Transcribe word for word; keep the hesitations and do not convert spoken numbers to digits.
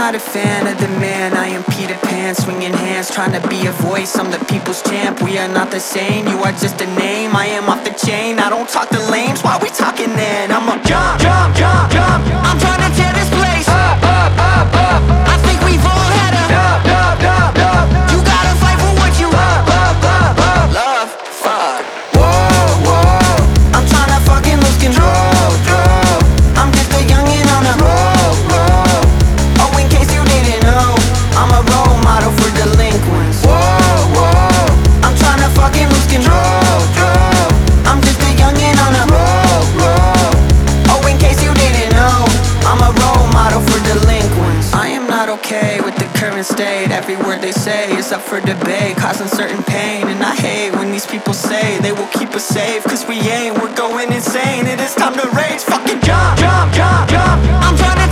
not a fan of the man. I am Peter Pan, swinging hands, trying to be a voice. I'm the people's champ, we are not the same. You are just a name, I am off the chain. I don't talk to lames, why we talking then? I'm a jump, jump, jump, jump. I'm trying to tear this place up, up, up, up. I think we've all had a dub, dub, dub, dub. You gotta fight for what you love, love, love, love, love. Fuck. Whoa, whoa. I'm trying to fucking lose control, control. I'm just a youngin' on a roll, roll. Oh, in case you didn't know, I'm a role model for delinquents. Whoa, whoa. I'm trying to fucking lose control, control. I'm just a youngin' on a roll, roll. Oh, in case you didn't know, I'm a role model for delinquents. I am not okay with the current state. Every word they say is up for debate, causing certain pain. And I hate when these people say they will keep us safe, cause we ain't, we're going insane. It is time to rage, fucking jump, jump, jump, jump. I'm trying to